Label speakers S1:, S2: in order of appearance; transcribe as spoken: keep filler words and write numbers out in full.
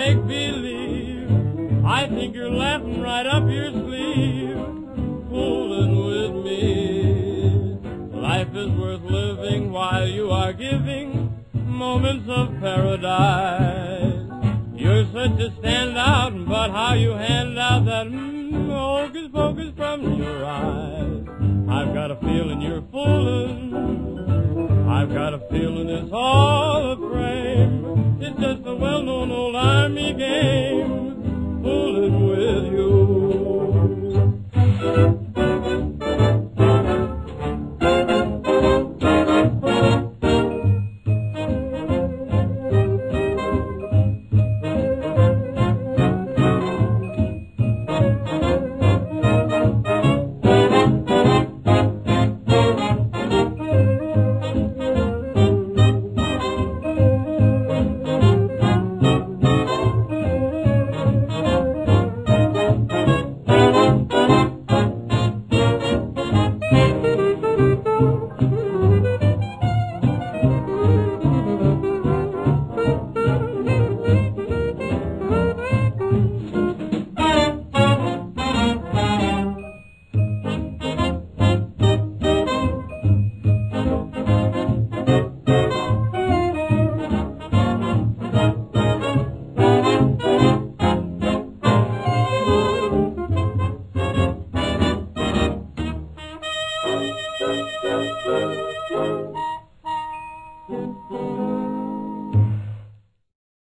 S1: make believe. I think you're laughing right up your sleeve, fooling with me. Life is worth living while you are giving moments of paradise. You're such a standout, but how you hand out that mm, hocus pocus from your eyes. I've got a feeling you're fooling. I've got a feeling it's all a frame. It's just a well-known old army game, fooling with you. Thank you.